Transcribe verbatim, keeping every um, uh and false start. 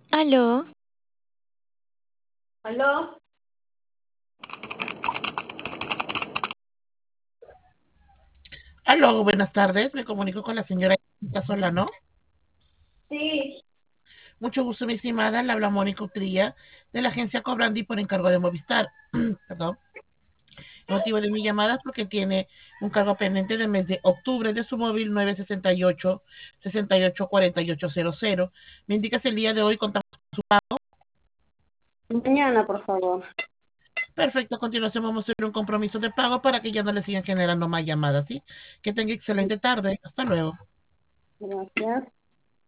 Aló, ¿Aló? Aló, buenas tardes. Me comunico con la señora Solano. Sí, Mucho gusto, mi estimada. Le habla Mónica Utría de la agencia Cobrandi por encargo de Movistar. Perdón. El motivo de mi llamada es porque tiene un cargo pendiente del mes de octubre de su móvil nueve seis ocho, seis ocho, cuatro ocho cero cero. Me indicas el día de hoy contamos con su pago. mañana, por favor. Perfecto, a continuación vamos a hacer un compromiso de pago para que ya no le sigan generando más llamadas, ¿sí? Que tenga excelente tarde. Hasta luego. Gracias.